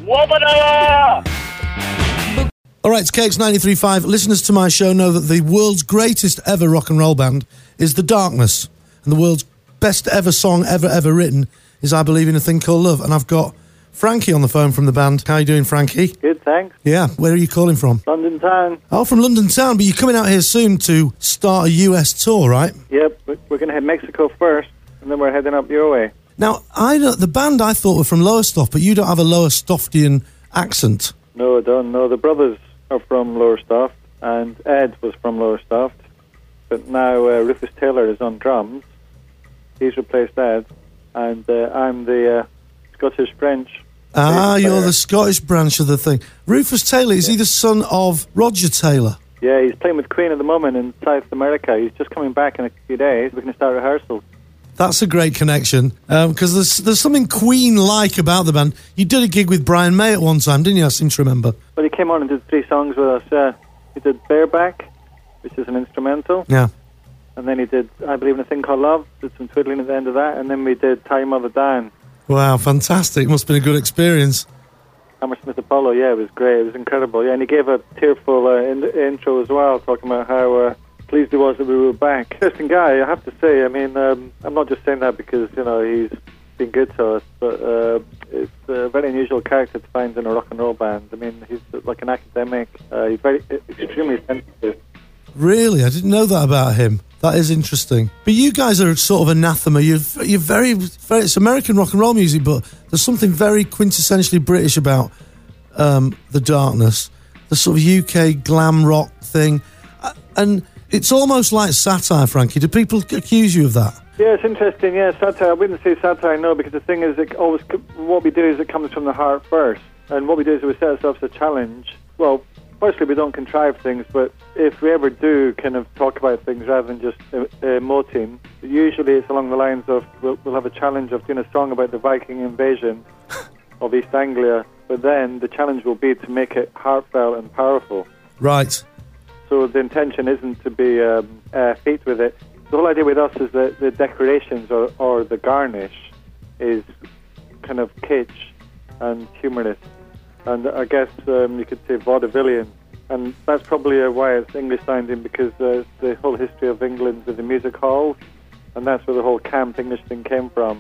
All right, it's KX93.5. Listeners to my show know that the world's greatest ever rock and roll band is The Darkness. And the world's best ever song ever written is I Believe in a Thing Called Love. And I've got Frankie on the phone from the band. How are you doing, Frankie? Good, thanks. Yeah, where are you calling from? London town. Oh, from London town, but you're coming out here soon to start a US tour, right? Yep, we're going to hit Mexico first, and then we're heading up your way. Now, the band I thought were from Lowestoft, but you don't have a Lowestoft-ian accent. No, I don't know. The brothers are from Lowestoft, and Ed was from Lowestoft, but now Rufus Taylor is on drums. He's replaced Ed, and I'm the Scottish-French. You're the Scottish branch of the thing. Rufus Taylor, is he the son of Roger Taylor? Yeah, he's playing with Queen at the moment in South America. He's just coming back in a few days. We're going to start rehearsals. That's a great connection, because there's something Queen-like about the band. You did a gig with Brian May at one time, didn't you? I seem to remember. Well, he came on and did 3 songs with us. He did Bareback, which is an instrumental. Yeah. And then he did I Believe in a Thing Called Love, did some twiddling at the end of that, and then we did Tie Your Mother Down. Wow, fantastic. Must have been a good experience. Hammersmith Apollo, yeah, it was great. It was incredible. Yeah, and he gave a tearful intro as well, talking about how pleased he was that we were back. Interesting guy, I have to say. I mean, I'm not just saying that because, he's been good to us, but it's a very unusual character to find in a rock and roll band. I mean, he's like an academic. He's extremely sensitive. Really? I didn't know that about him. That is interesting. But you guys are sort of anathema. You're very, it's American rock and roll music, but there's something very quintessentially British about The Darkness, the sort of UK glam rock thing. And it's almost like satire, Frankie. Do people accuse you of that? Yeah, it's interesting. Yeah, satire. I wouldn't say satire, no, because the thing is, what we do is it comes from the heart first. And what we do is we set ourselves a challenge. Well, firstly, we don't contrive things, but if we ever do kind of talk about things rather than just emoting, usually it's along the lines of we'll have a challenge of doing a song about the Viking invasion of East Anglia, but then the challenge will be to make it heartfelt and powerful. Right. So the intention isn't to be feat with it. The whole idea with us is that the decorations or the garnish is kind of kitsch and humorous. And I guess you could say vaudevillian. And that's probably why it's English sounding, because the whole history of England with the music halls, and that's where the whole camp English thing came from.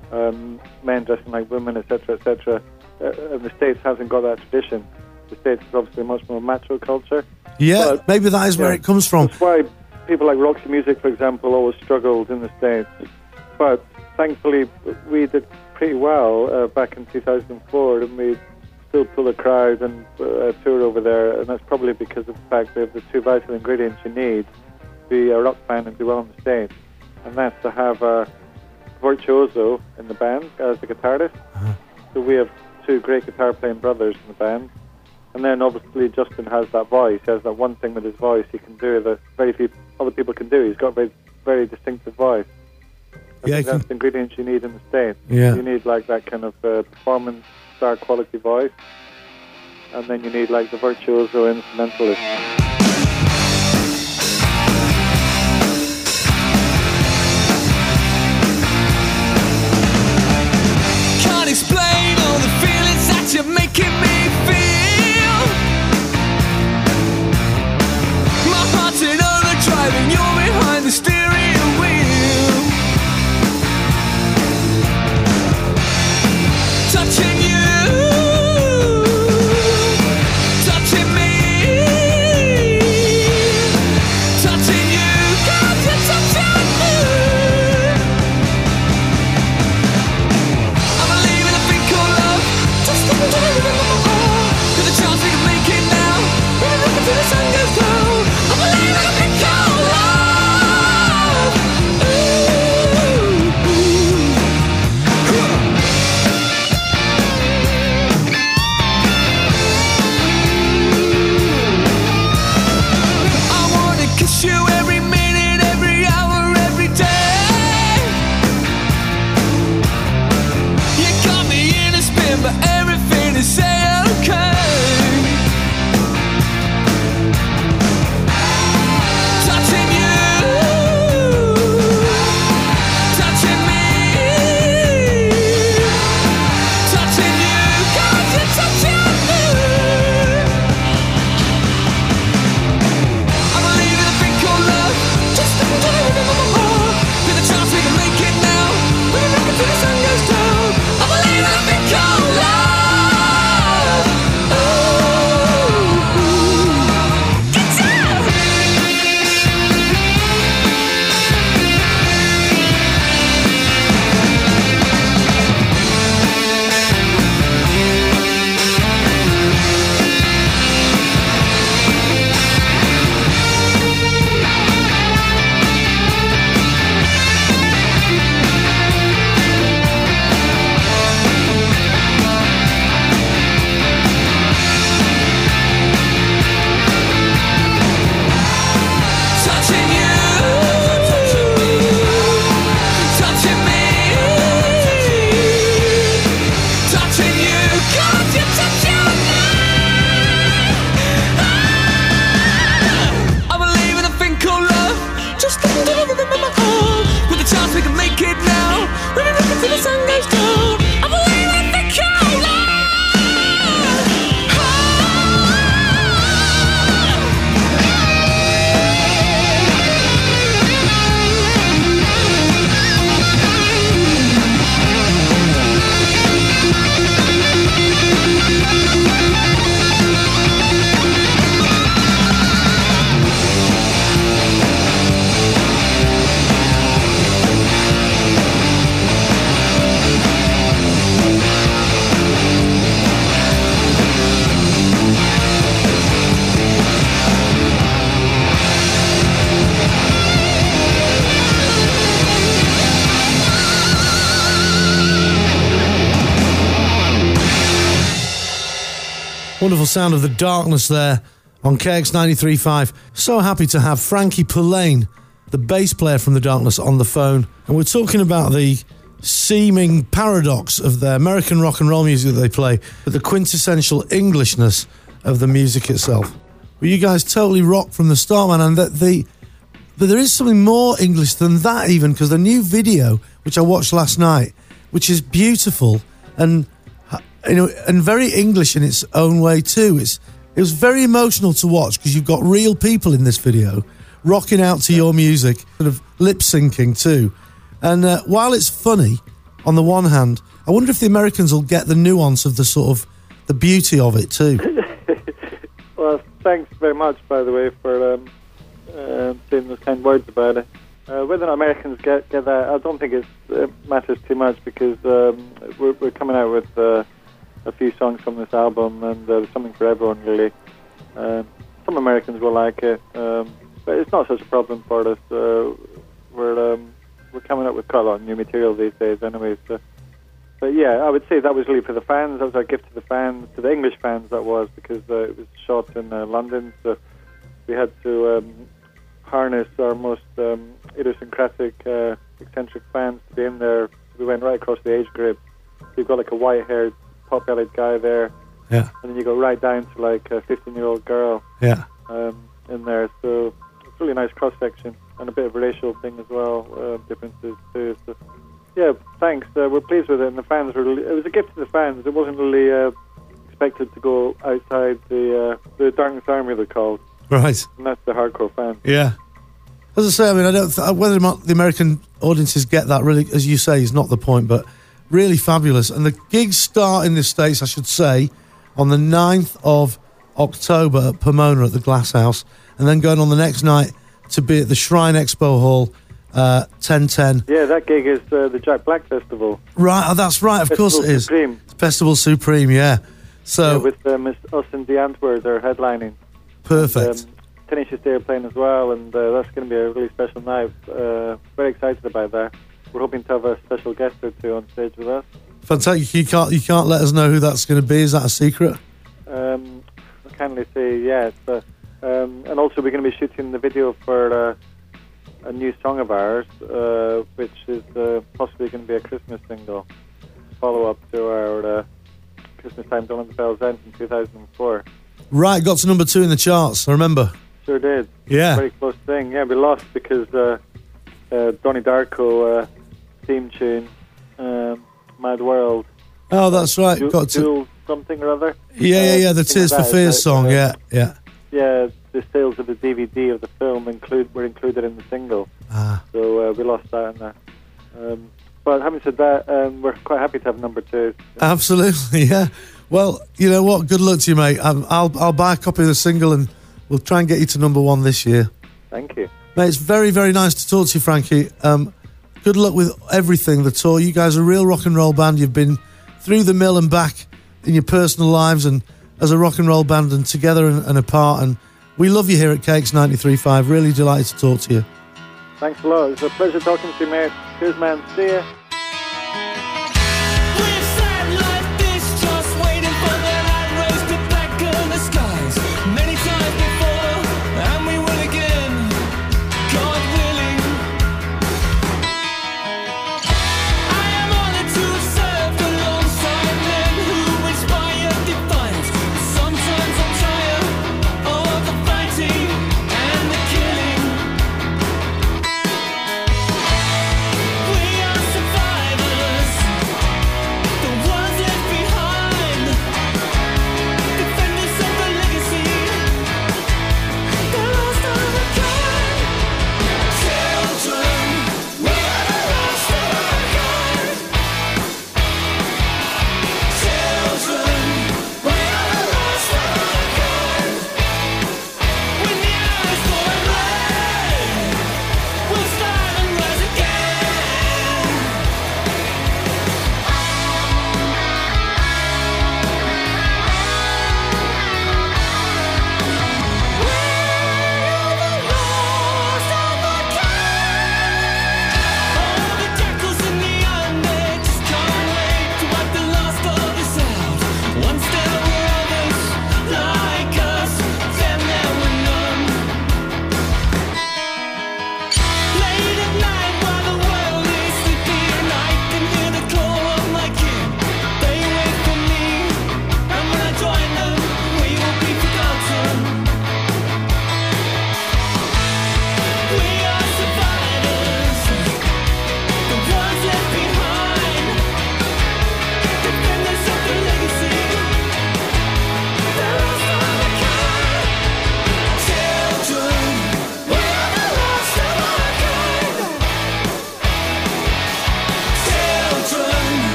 Men dressing like women, etc., etc. And the States hasn't got that tradition. The States is obviously much more macho culture. Yeah, but, maybe that is where it comes from. That's why people like Roxy Music, for example, always struggled in the States. But thankfully, we did pretty well back in 2004, and we still pull a crowd and tour over there, and that's probably because of the fact that the 2 vital ingredients you need to be a rock band and do well on the stage, and that's to have a virtuoso in the band as the guitarist. So we have 2 great guitar playing brothers in the band, and then obviously Justin has that voice. He has that one thing with his voice he can do that very few other people can do. He's got a very, very distinctive voice. I think that's the ingredients you need in the States. Yeah. You need like that kind of performance star quality voice, and then you need like the virtuoso instrumentalist. Can't explain all the feelings that you're making me feel. My heart's in overdrive and you're behind the steering wheel. Touching you, touching me. Wonderful sound of The Darkness there on KX 93.5. So happy to have Frankie Pulane, the bass player from The Darkness, on the phone. And we're talking about the seeming paradox of the American rock and roll music that they play, but the quintessential Englishness of the music itself. Well, you guys totally rock from the start, man, and but there is something more English than that even, because the new video, which I watched last night, which is beautiful and and very English in its own way too. It was very emotional to watch because you've got real people in this video rocking out to your music, sort of lip syncing too. And while it's funny on the one hand, I wonder if the Americans will get the nuance of the sort of the beauty of it too. Well, thanks very much, by the way, for saying those kind words about it. Whether or not Americans get that, I don't think it matters too much, because we're coming out with a few songs from this album, and there's something for everyone, really. Some Americans will like it, but it's not such a problem for us. We're coming up with quite a lot of new material these days anyway. So. But yeah, I would say that was really for the fans. That was our gift to the fans, to the English fans, that was, because it was shot in London, so we had to harness our most idiosyncratic, eccentric fans to be in there. We went right across the age group. So you've got like a white-haired, pot-bellied guy there, yeah, and then you go right down to like a 15-year-old girl, yeah, in there. So it's really nice cross-section, and a bit of a racial thing as well, differences too. So yeah, thanks. We're pleased with it, and the fans were really, it was a gift to the fans. It wasn't really expected to go outside the Darkness Army, they're called. Right. And that's the hardcore fans. Yeah. As I say, I mean, I don't whether or not the American audiences get that, really, as you say, is not the point, but really fabulous. And the gigs start in the States, I should say, on the 9th of October at Pomona at the Glass House, and then going on the next night to be at the Shrine Expo Hall, 1010. Yeah, that gig is the Jack Black Festival. Right, that's right, of Festival course it is. Supreme. Festival Supreme, yeah. So yeah, with us and the Antwerp, they're headlining. Perfect. Tenacious D are playing as well, and that's going to be a really special night. Very excited about that. We're hoping to have a special guest or two on stage with us. Fantastic. You can't let us know who that's going to be. Is that a secret? I can't really say yet. And also, we're going to be shooting the video for a new song of ours, which is possibly going to be a Christmas single, follow-up to our Christmas Time Don't Let the Bells End in 2004. Right, got to number 2 in the charts, I remember. Sure did. Yeah. Very close thing. Yeah, we lost because Donnie Darko theme tune, Mad World. Oh, that's right. Got to something or other. Yeah. The Tears for Fears song. Yeah. Yeah, the sales of the DVD of the film were included in the single. So we lost that in there. But having said that, we're quite happy to have number 2. Absolutely, yeah. Well, you know what? Good luck to you, mate. I'll buy a copy of the single and we'll try and get you to number 1 this year. Thank you. Mate, it's very, very nice to talk to you, Frankie. Good luck with everything, the tour. You guys are a real rock and roll band. You've been through the mill and back in your personal lives and as a rock and roll band, and together and apart. And we love you here at KX 93.5. Really delighted to talk to you. Thanks a lot. It's a pleasure talking to you, mate. Cheers, man. See ya.